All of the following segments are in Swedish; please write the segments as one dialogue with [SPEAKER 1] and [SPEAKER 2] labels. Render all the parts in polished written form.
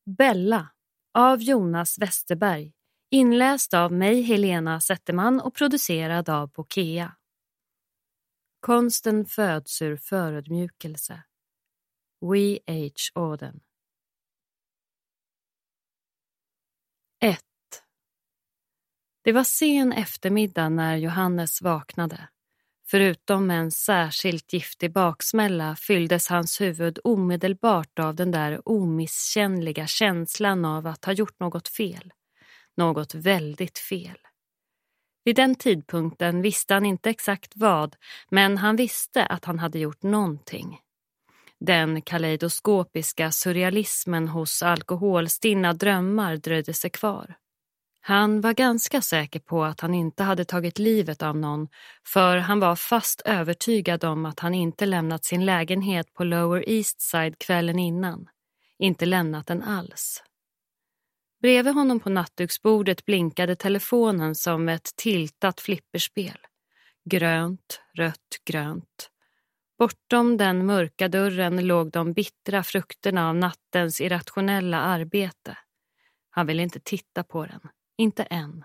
[SPEAKER 1] Bella av Jonas Westerberg, inläst av mig Helena Zetterman och producerad av Bokea. Konsten föds ur förödmjukelse. We H. Auden. 1. Det var sen eftermiddag när Johannes vaknade. Förutom en särskilt giftig baksmälla fylldes hans huvud omedelbart av den där omisskännliga känslan av att ha gjort något fel. Något väldigt fel. Vid den tidpunkten visste han inte exakt vad, men han visste att han hade gjort någonting. Den kaleidoskopiska surrealismen hos alkoholstinna drömmar dröjde sig kvar. Han var ganska säker på att han inte hade tagit livet av någon, för han var fast övertygad om att han inte lämnat sin lägenhet på Lower East Side kvällen innan. Inte lämnat den alls. Bredvid honom på nattduksbordet blinkade telefonen som ett tiltat flipperspel. Grönt, rött, grönt. Bortom den mörka dörren låg de bittra frukterna av nattens irrationella arbete. Han ville inte titta på den. Inte än.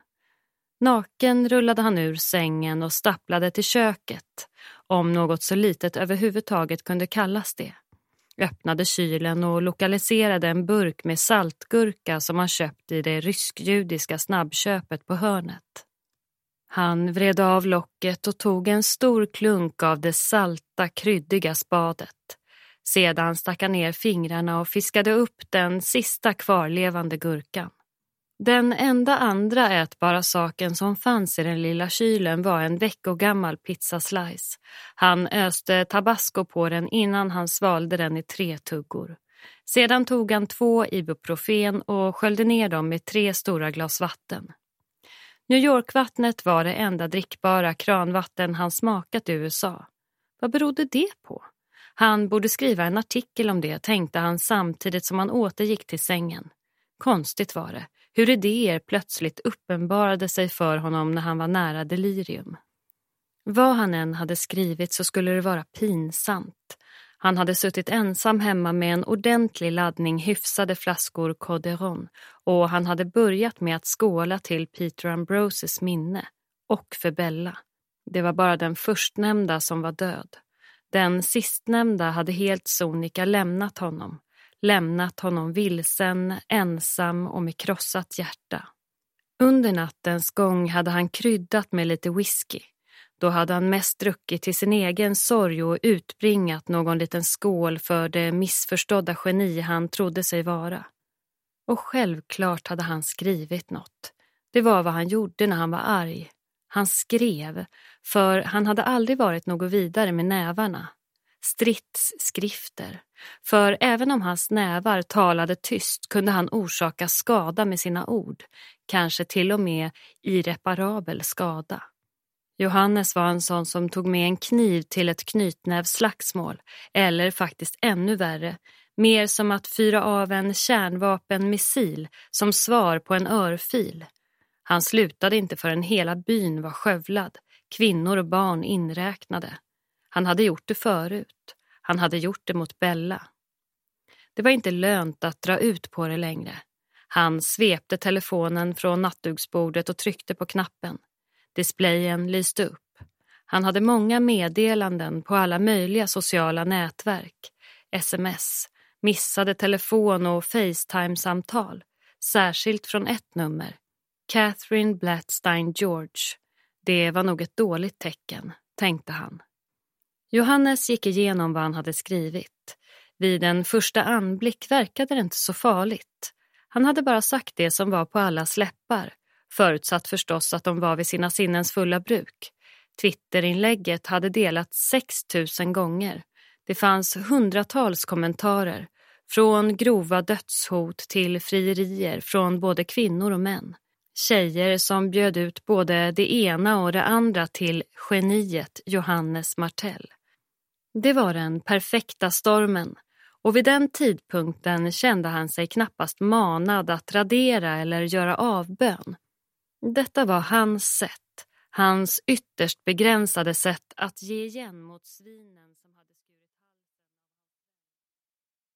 [SPEAKER 1] Naken rullade han ur sängen och stapplade till köket, om något så litet överhuvudtaget kunde kallas det. Öppnade kylen och lokaliserade en burk med saltgurka som han köpt i det rysk-judiska snabbköpet på hörnet. Han vred av locket och tog en stor klunk av det salta, kryddiga spadet. Sedan stack han ner fingrarna och fiskade upp den sista kvarlevande gurkan. Den enda andra ätbara saken som fanns i den lilla kylen var en veckogammal pizzaslice. Han öste tabasco på den innan han svalde den i 3 tuggor. Sedan tog han 2 ibuprofen och sköljde ner dem med 3 stora glas vatten. New York-vattnet var det enda drickbara kranvatten han smakat i USA. Vad berodde det på? Han borde skriva en artikel om det, tänkte han samtidigt som han återgick till sängen. Konstigt var det. Hur idéer plötsligt uppenbarade sig för honom när han var nära delirium. Vad han än hade skrivit så skulle det vara pinsamt. Han hade suttit ensam hemma med en ordentlig laddning hyfsade flaskor Coderon och han hade börjat med att skåla till Peter Ambroses minne och för Bella. Det var bara den förstnämnda som var död. Den sistnämnda hade helt sonika lämnat honom. Lämnat honom vilsen, ensam och med krossat hjärta. Under nattens gång hade han kryddat med lite whisky. Då hade han mest druckit till sin egen sorg och utbringat någon liten skål för det missförstådda geni han trodde sig vara. Och självklart hade han skrivit något. Det var vad han gjorde när han var arg. Han skrev, för han hade aldrig varit något vidare med nävarna. Stridsskrifter. För även om hans nävar talade tyst kunde han orsaka skada med sina ord. Kanske till och med irreparabel skada. Johannes var en sån som tog med en kniv till ett knytnävslagsmål. Eller faktiskt ännu värre. Mer som att fyra av en kärnvapenmissil som svar på en örfil. Han slutade inte förrän hela byn var skövlad. Kvinnor och barn inräknade. Han hade gjort det förut. Han hade gjort det mot Bella. Det var inte lönt att dra ut på det längre. Han svepte telefonen från nattduksbordet och tryckte på knappen. Displayen lyste upp. Han hade många meddelanden på alla möjliga sociala nätverk. SMS, missade telefon och FaceTime-samtal. Särskilt från ett nummer. Catherine Blattstein George. Det var nog ett dåligt tecken, tänkte han. Johannes gick igenom vad han hade skrivit. Vid en första anblick verkade det inte så farligt. Han hade bara sagt det som var på alla läppar. Förutsatt förstås att de var vid sina sinnens fulla bruk. Twitterinlägget hade delats 6000 gånger. Det fanns hundratals kommentarer. Från grova dödshot till frierier från både kvinnor och män. Tjejer som bjöd ut både det ena och det andra till geniet Johannes Martell. Det var den perfekta stormen. Och vid den tidpunkten kände han sig knappast manad att radera eller göra avbön. Detta var hans sätt, hans ytterst begränsade sätt att ge igen mot svinens